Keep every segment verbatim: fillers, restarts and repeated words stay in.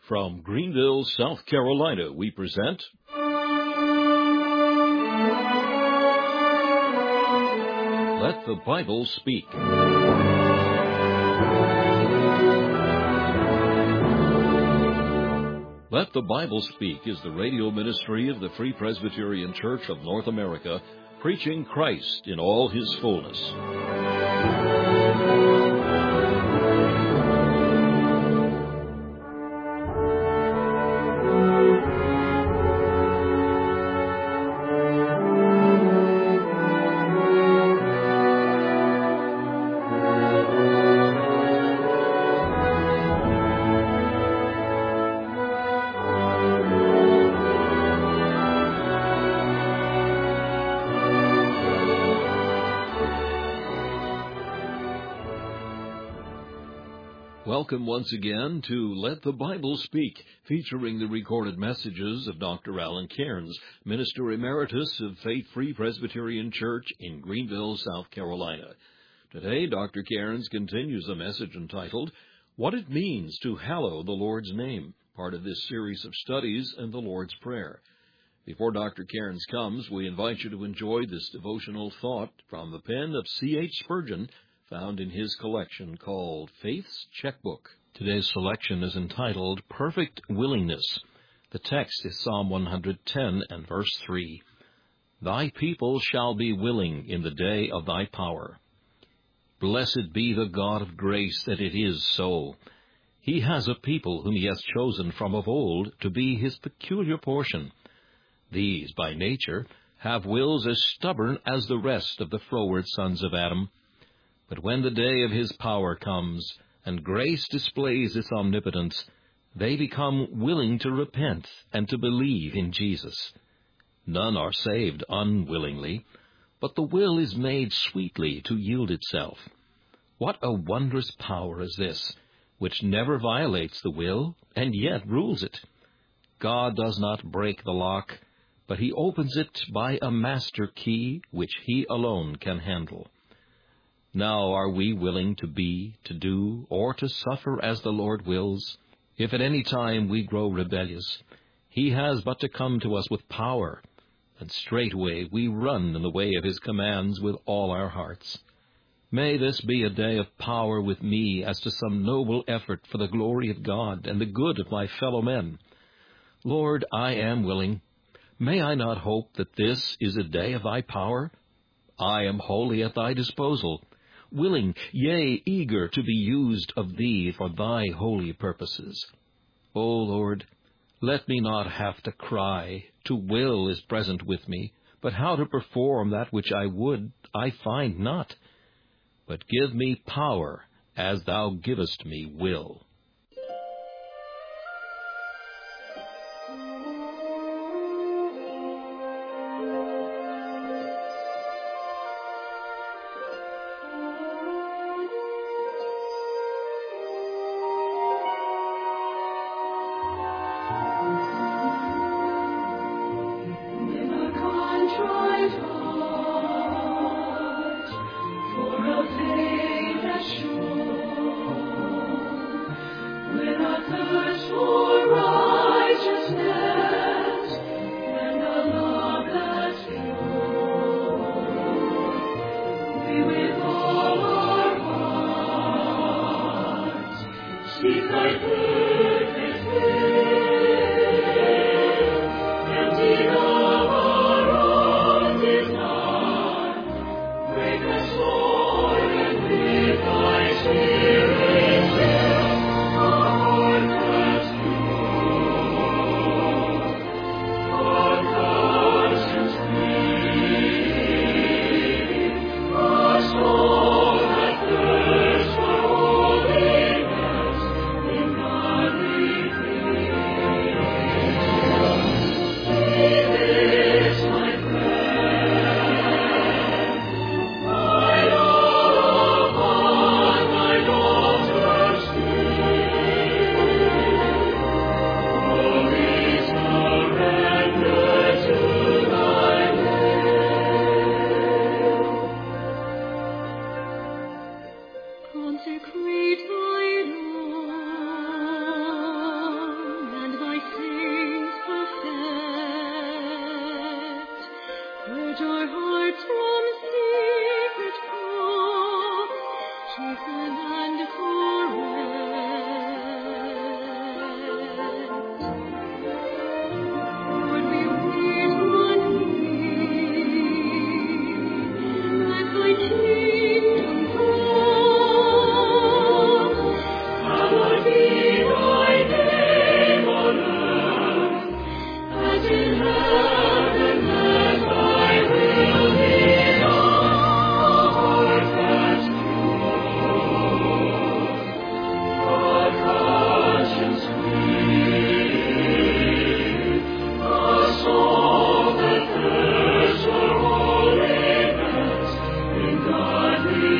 From Greenville, South Carolina, we present Let the Bible Speak. Let the Bible Speak is the radio ministry of the Free Presbyterian Church of North America, preaching Christ in all His fullness. Welcome once again to Let the Bible Speak, featuring the recorded messages of Doctor Alan Cairns, Minister Emeritus of Faith Free Presbyterian Church in Greenville, South Carolina. Today, Doctor Cairns continues a message entitled, What It Means to Hallow the Lord's Name, part of this series of studies in the Lord's Prayer. Before Doctor Cairns comes, we invite you to enjoy this devotional thought from the pen of C H Spurgeon, found in his collection called Faith's Checkbook. Today's selection is entitled Perfect Willingness. The text is Psalm one hundred ten and verse three. Thy people shall be willing in the day of thy power. Blessed be the God of grace that it is so. He has a people whom he has chosen from of old to be his peculiar portion. These, by nature, have wills as stubborn as the rest of the froward sons of Adam. But when the day of his power comes, and grace displays its omnipotence, they become willing to repent and to believe in Jesus. None are saved unwillingly, but the will is made sweetly to yield itself. What a wondrous power is this, which never violates the will, and yet rules it. God does not break the lock, but he opens it by a master key which he alone can handle. Now are we willing to be, to do, or to suffer as the Lord wills? If at any time we grow rebellious, he has but to come to us with power, and straightway we run in the way of his commands with all our hearts. May this be a day of power with me as to some noble effort for the glory of God and the good of my fellow men. Lord, I am willing. May I not hope that this is a day of thy power? I am wholly at thy disposal, willing, yea, eager to be used of thee for thy holy purposes. O Lord, let me not have to cry, to will is present with me, but how to perform that which I would, I find not. But give me power, as thou givest me will. Thirst for righteousness. purge our hearts from secret faults, chasten and correct. Lord, we wait on Thee. Let Thy kingdom come. Hallowed be Thy name on earth, as in heaven. Let Thy will be done. A heart that's pure, a conscience clean, a soul that thirsts for holiness in godly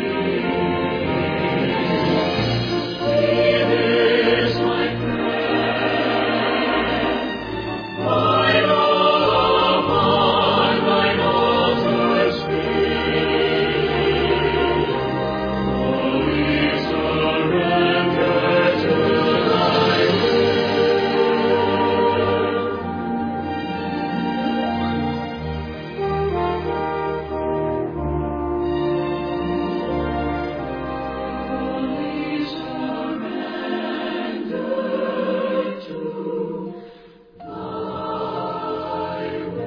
peace. It is my prayer, mine all upon thine altar speak. Holy surrender to Thy Holy surrender to Thy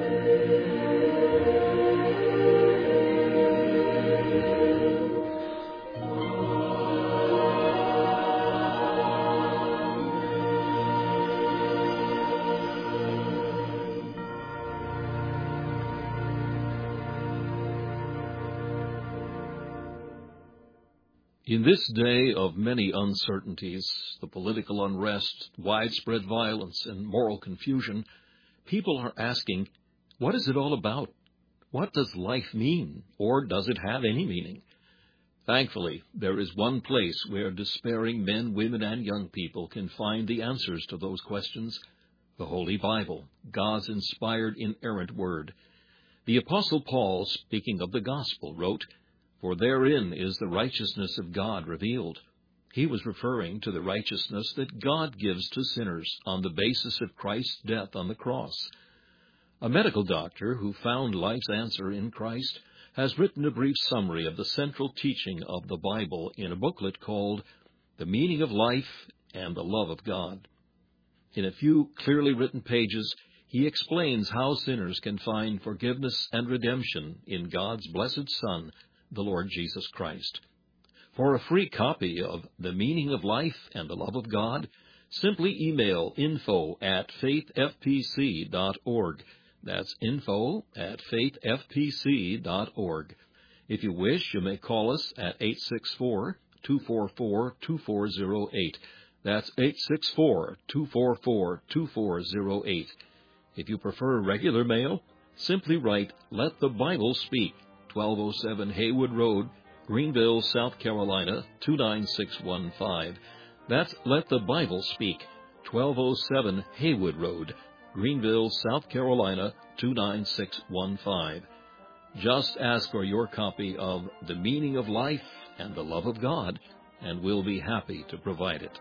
In this day of many uncertainties, the political unrest, widespread violence, and moral confusion, people are asking, what is it all about? What does life mean, or does it have any meaning? Thankfully, there is one place where despairing men, women, and young people can find the answers to those questions: the Holy Bible, God's inspired, inerrant Word. The Apostle Paul, speaking of the Gospel, wrote, "For therein is the righteousness of God revealed." He was referring to the righteousness that God gives to sinners on the basis of Christ's death on the cross. A medical doctor who found life's answer in Christ has written a brief summary of the central teaching of the Bible in a booklet called The Meaning of Life and the Love of God. In a few clearly written pages, he explains how sinners can find forgiveness and redemption in God's blessed Son, the Lord Jesus Christ. For a free copy of The Meaning of Life and the Love of God, simply email info at faith f p c dot org. That's info at faith f p c dot org. If you wish, you may call us at eight six four, two four four, two four zero eight. That's eight six four, two four four, two four zero eight. If you prefer regular mail, simply write Let the Bible Speak, twelve oh seven Haywood Road, Greenville, South Carolina, two nine six one five. That's Let the Bible Speak, twelve oh seven Haywood Road, Greenville, South Carolina, two nine six one five. Just ask for your copy of The Meaning of Life and the Love of God, and we'll be happy to provide it.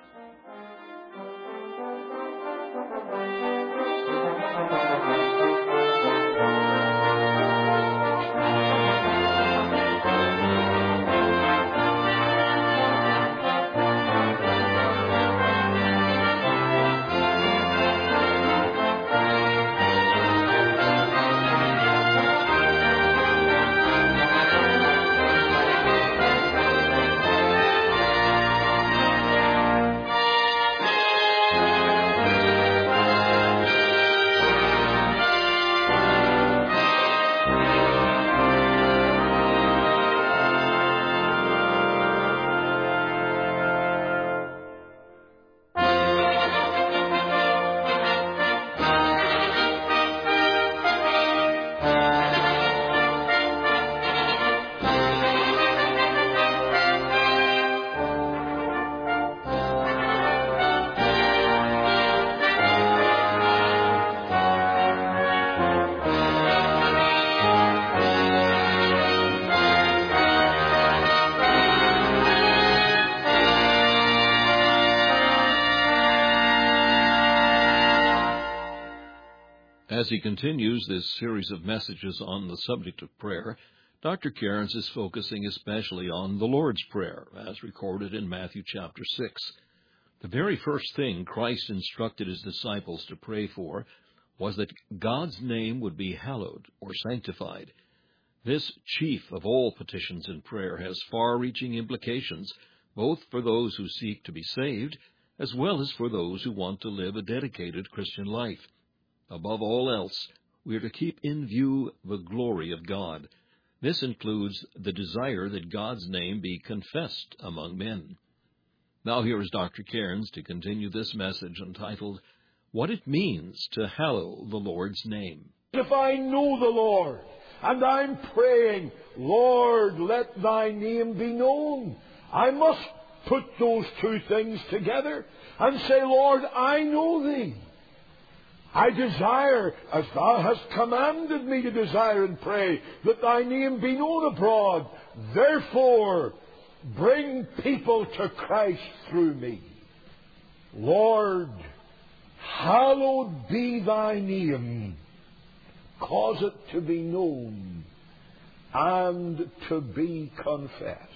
As he continues this series of messages on the subject of prayer, Doctor Cairns is focusing especially on the Lord's Prayer, as recorded in Matthew chapter six. The very first thing Christ instructed his disciples to pray for was that God's name would be hallowed or sanctified. This chief of all petitions in prayer has far-reaching implications, both for those who seek to be saved, as well as for those who want to live a dedicated Christian life. Above all else, we are to keep in view the glory of God. This includes the desire that God's name be confessed among men. Now here is Doctor Cairns to continue this message entitled, What It Means to Hallow the Lord's Name. If I know the Lord, and I'm praying, Lord, let thy name be known, I must put those two things together and say, Lord, I know thee. I desire, as thou hast commanded me to desire and pray, that thy name be known abroad. Therefore, bring people to Christ through me. Lord, hallowed be thy name. Cause it to be known and to be confessed.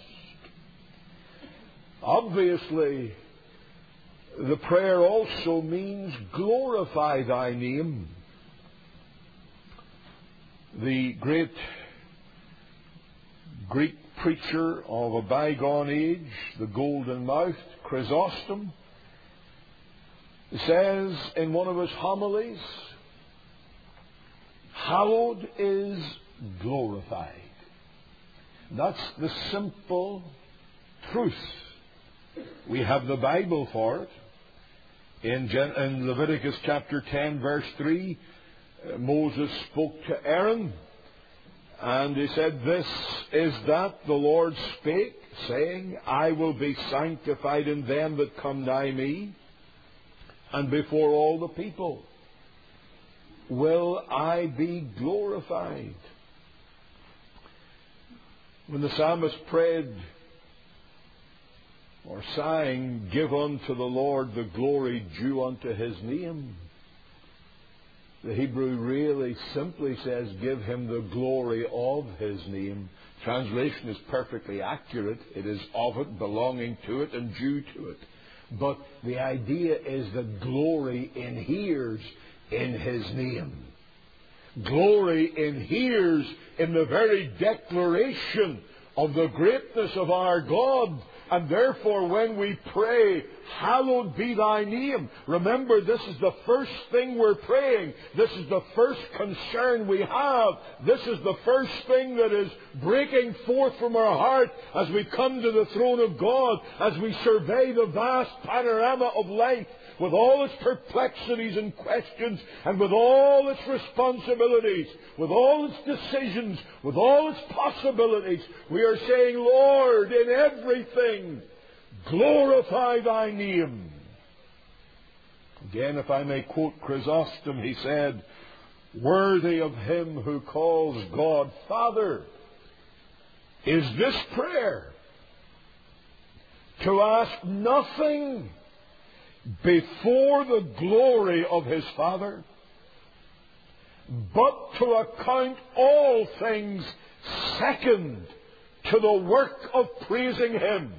Obviously, the prayer also means glorify thy name. The great Greek preacher of a bygone age, the golden-mouthed Chrysostom, says in one of his homilies, hallowed is glorified. That's the simple truth. We have the Bible for it. In, Gen- in Leviticus chapter ten, verse three, uh, Moses spoke to Aaron, and he said, This is that the Lord spake, saying, I will be sanctified in them that come nigh me, and before all the people will I be glorified. When the psalmist prayed, or sang, Give unto the Lord the glory due unto his name, the Hebrew really simply says, Give him the glory of his name. Translation is perfectly accurate. It is of it, belonging to it, and due to it. But the idea is that glory inheres in his name. Glory inheres in the very declaration of the greatness of our God. And therefore, when we pray, hallowed be thy name, remember, this is the first thing we're praying. This is the first concern we have. This is the first thing that is breaking forth from our heart as we come to the throne of God, as we survey the vast panorama of life, with all its perplexities and questions, and with all its responsibilities, with all its decisions, with all its possibilities. We are saying, Lord, in everything, glorify thy name. Again, if I may quote Chrysostom, he said, Worthy of him who calls God Father is this prayer, to ask nothing before the glory of his Father, but to account all things second to the work of praising him.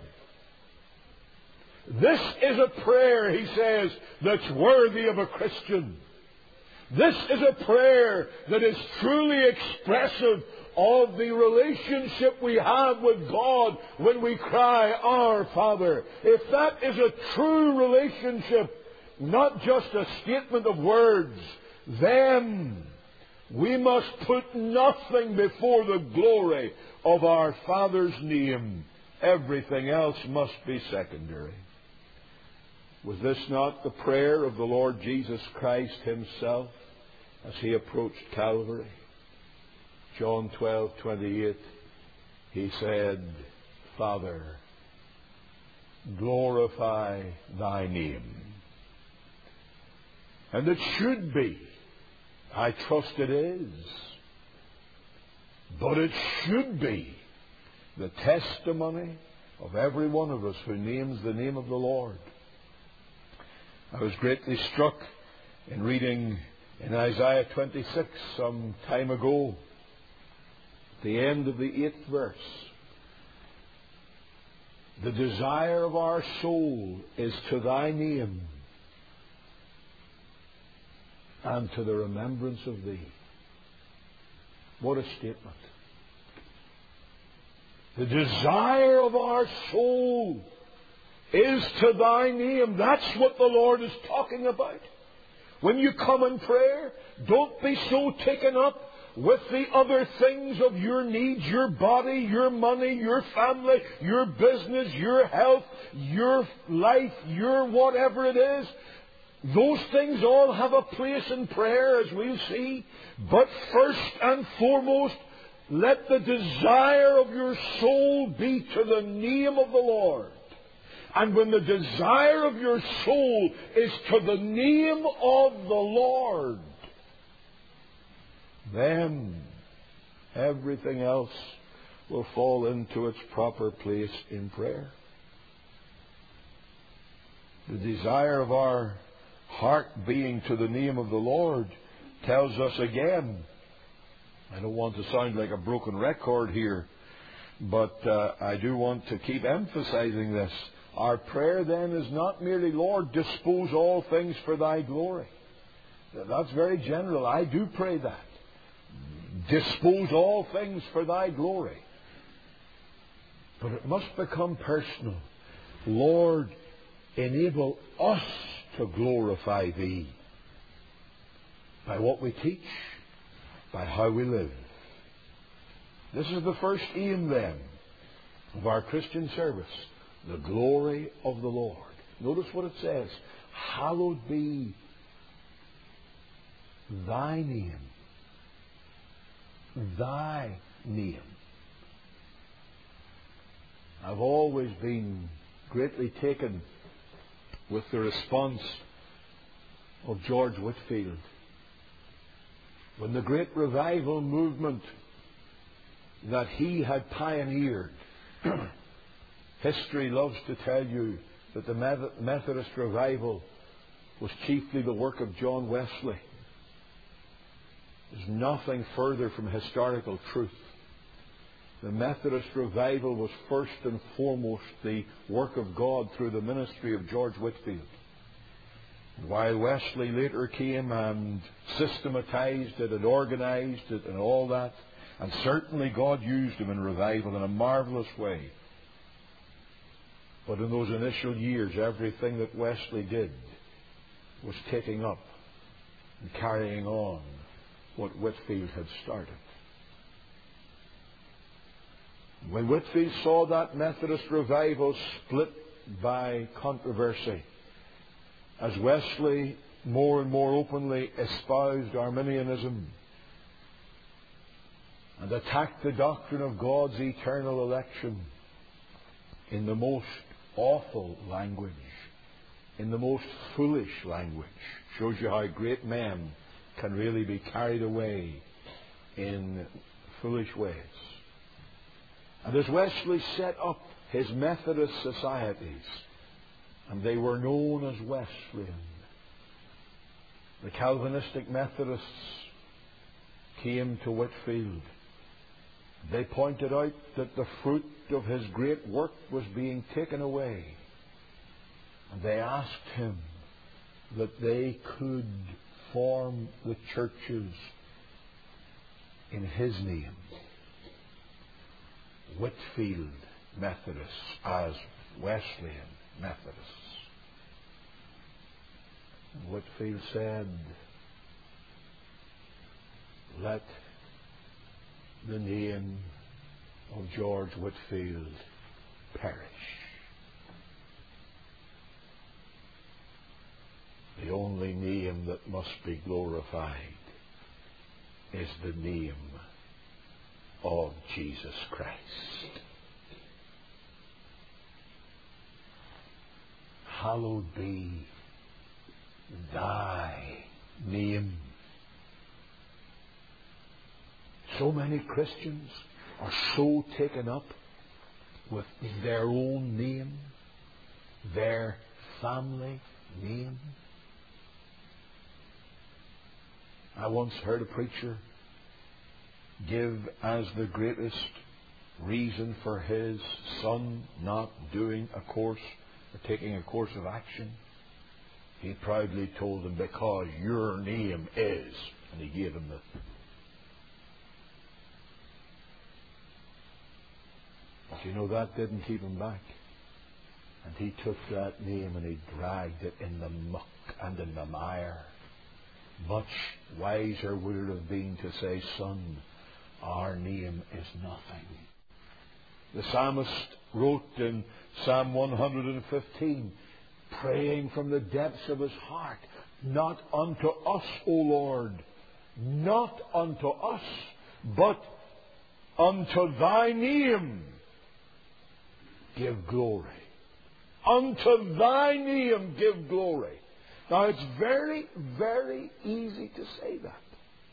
This is a prayer, he says, that's worthy of a Christian. This is a prayer that is truly expressive of the relationship we have with God when we cry, Our Father. If that is a true relationship, not just a statement of words, then we must put nothing before the glory of our Father's name. Everything else must be secondary. Was this not the prayer of the Lord Jesus Christ himself as he approached Calvary? John twelve twenty-eight, he said, Father, glorify thy name. And it should be. I trust it is. But it should be the testimony of every one of us who names the name of the Lord. I was greatly struck in reading In Isaiah twenty-six, some time ago, at the end of the eighth verse, the desire of our soul is to thy name and to the remembrance of thee. What a statement. The desire of our soul is to thy name. That's what the Lord is talking about. When you come in prayer, don't be so taken up with the other things of your needs, your body, your money, your family, your business, your health, your life, your whatever it is. Those things all have a place in prayer, as we'll see. But first and foremost, let the desire of your soul be to the name of the Lord. And when the desire of your soul is to the name of the Lord, then everything else will fall into its proper place in prayer. The desire of our heart being to the name of the Lord tells us again, I don't want to sound like a broken record here, but uh, I do want to keep emphasizing this. Our prayer then is not merely, Lord, dispose all things for thy glory. That's very general. I do pray that. Dispose all things for thy glory. But it must become personal. Lord, enable us to glorify thee by what we teach, by how we live. This is the first aim then of our Christian service, the glory of the Lord. Notice what it says. Hallowed be thy name. Thy name. I've always been greatly taken with the response of George Whitefield. When the great revival movement that he had pioneered, history loves to tell you that the Methodist revival was chiefly the work of John Wesley. There's nothing further from historical truth. The Methodist revival was first and foremost the work of God through the ministry of George Whitefield. And while Wesley later came and systematized it and organized it and all that, and certainly God used him in revival in a marvelous way. But in those initial years, everything that Wesley did was taking up and carrying on what Whitefield had started. When Whitefield saw that Methodist revival split by controversy, as Wesley more and more openly espoused Arminianism and attacked the doctrine of God's eternal election in the most awful language, in the most foolish language, shows you how great men can really be carried away in foolish ways. And as Wesley set up his Methodist societies, and they were known as Wesleyan, the Calvinistic Methodists came to Whitefield. They pointed out that the fruit of his great work was being taken away. And they asked him that they could form the churches in his name. Whitefield Methodists as Wesleyan Methodists. And Whitefield said, let the name of George Whitefield perish. The only name that must be glorified is the name of Jesus Christ. Hallowed be thy name. So many Christians are so taken up with their own name, their family name. I once heard a preacher give as the greatest reason for his son not doing a course or taking a course of action, he proudly told him, because your name is, and he gave him the. But you know, that didn't keep him back. And he took that name and he dragged it in the muck and in the mire. Much wiser would it have been to say, son, our name is nothing. The psalmist wrote in Psalm one hundred fifteen, praying from the depths of his heart, not unto us, O Lord, not unto us, but unto thy name give glory. Unto thy name give glory. Now, it's very, very easy to say that.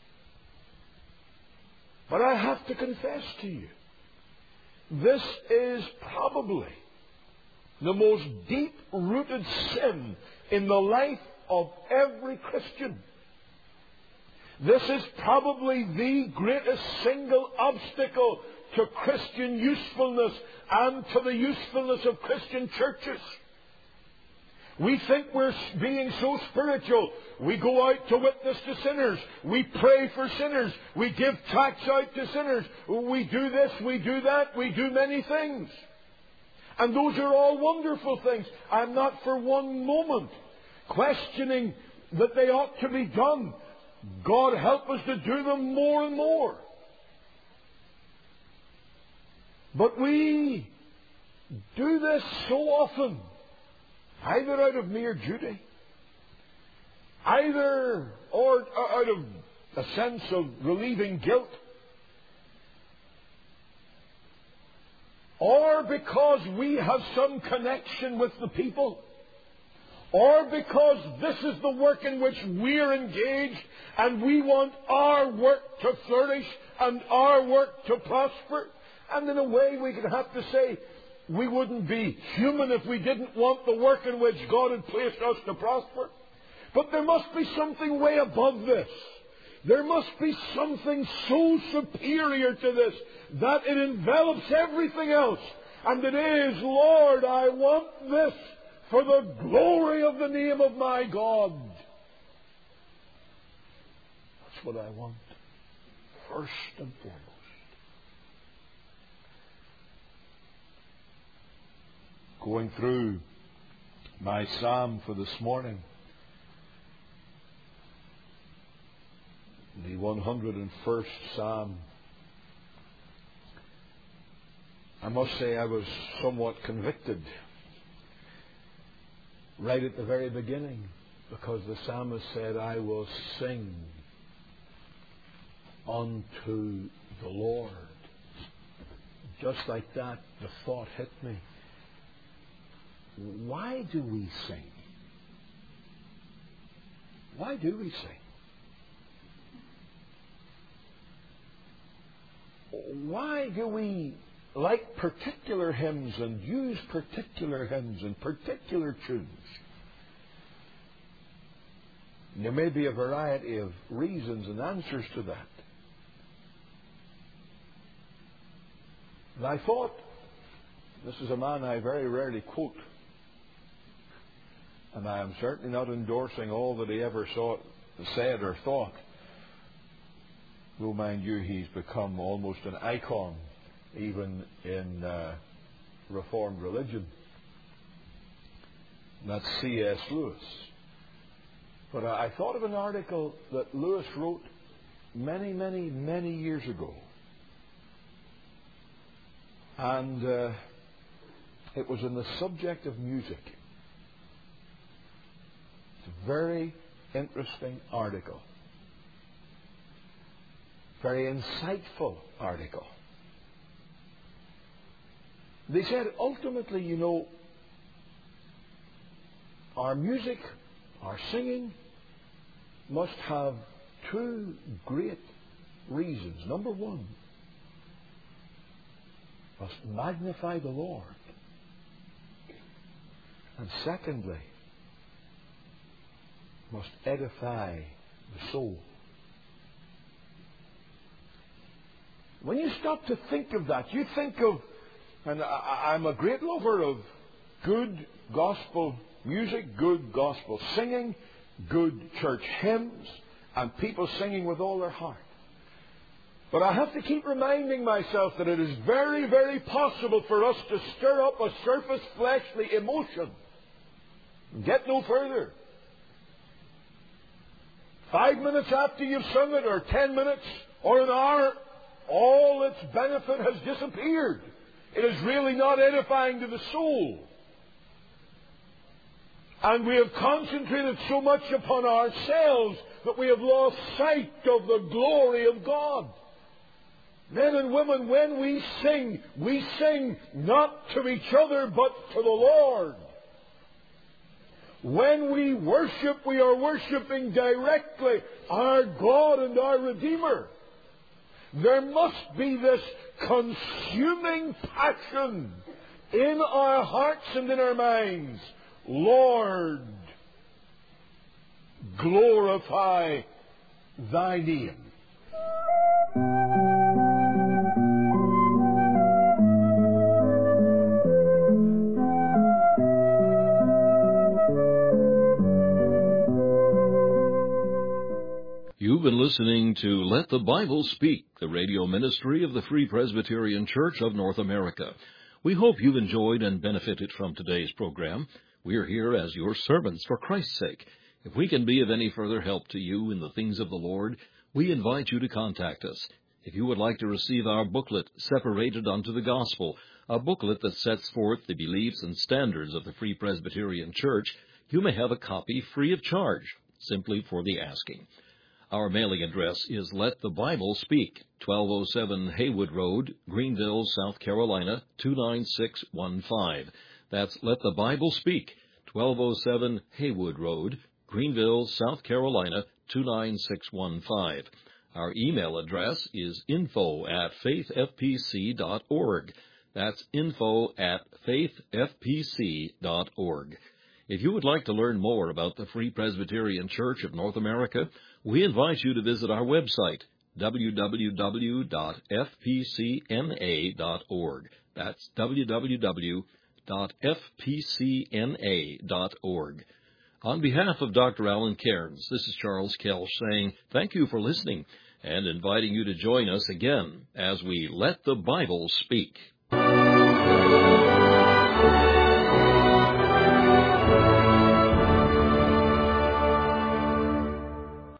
But I have to confess to you, this is probably the most deep-rooted sin in the life of every Christian. This is probably the greatest single obstacle to Christian usefulness and to the usefulness of Christian churches. We think we're being so spiritual. We go out to witness to sinners. We pray for sinners. We give tracts out to sinners. We do this, we do that, we do many things. And those are all wonderful things. I'm not for one moment questioning that they ought to be done. God help us to do them more and more. But we do this so often, either out of mere duty, either or out of a sense of relieving guilt, or because we have some connection with the people, or because this is the work in which we're engaged and we want our work to flourish and our work to prosper. And in a way we could have to say we wouldn't be human if we didn't want the work in which God had placed us to prosper. But there must be something way above this. There must be something so superior to this that it envelops everything else. And it is, Lord, I want this for the glory of the name of my God. That's what I want, first and foremost. Going through my psalm for this morning, the one hundred first psalm, I must say I was somewhat convicted right at the very beginning, because the psalmist said, I will sing unto the Lord. Just like that, the thought hit me. Why do we sing? Why do we sing? Why do we like particular hymns and use particular hymns and particular tunes? There may be a variety of reasons and answers to that. And I thought, this is a man I very rarely quote, and I am certainly not endorsing all that he ever saw, said or thought. Though, mind you, he's become almost an icon, even in uh, Reformed religion. And that's C S Lewis. But I thought of an article that Lewis wrote many, many, many years ago. And uh, it was in the subject of music. It's a very interesting article. Very insightful article. They said, ultimately, you know, our music, our singing, must have two great reasons. Number one, must magnify the Lord. And secondly, must edify the soul. When you stop to think of that, you think of, and I, I'm a great lover of good gospel music, good gospel singing, good church hymns, and people singing with all their heart. But I have to keep reminding myself that it is very, very possible for us to stir up a surface fleshly emotion and get no further. Five minutes after you've sung it, or ten minutes, or an hour, all its benefit has disappeared. It is really not edifying to the soul. And we have concentrated so much upon ourselves that we have lost sight of the glory of God. Men and women, when we sing, we sing not to each other, but to the Lord. When we worship, we are worshiping directly our God and our Redeemer. There must be this consuming passion in our hearts and in our minds. Lord, glorify Thy name. You've been listening to Let the Bible Speak, the radio ministry of the Free Presbyterian Church of North America. We hope you've enjoyed and benefited from today's program. We're here as your servants for Christ's sake. If we can be of any further help to you in the things of the Lord, we invite you to contact us. If you would like to receive our booklet, Separated unto the Gospel, a booklet that sets forth the beliefs and standards of the Free Presbyterian Church, you may have a copy free of charge, simply for the asking. Our mailing address is Let the Bible Speak, twelve oh seven Haywood Road, Greenville, South Carolina, two nine six one five. That's Let the Bible Speak, twelve oh seven Haywood Road, Greenville, South Carolina, two nine six one five. Our email address is info at faith f p c dot org. That's info at faith f p c dot org. If you would like to learn more about the Free Presbyterian Church of North America, we invite you to visit our website, w w w dot f p c n a dot org. That's w w w dot f p c n a dot org. On behalf of Doctor Alan Cairns, this is Charles Kelch saying thank you for listening and inviting you to join us again as we Let the Bible Speak.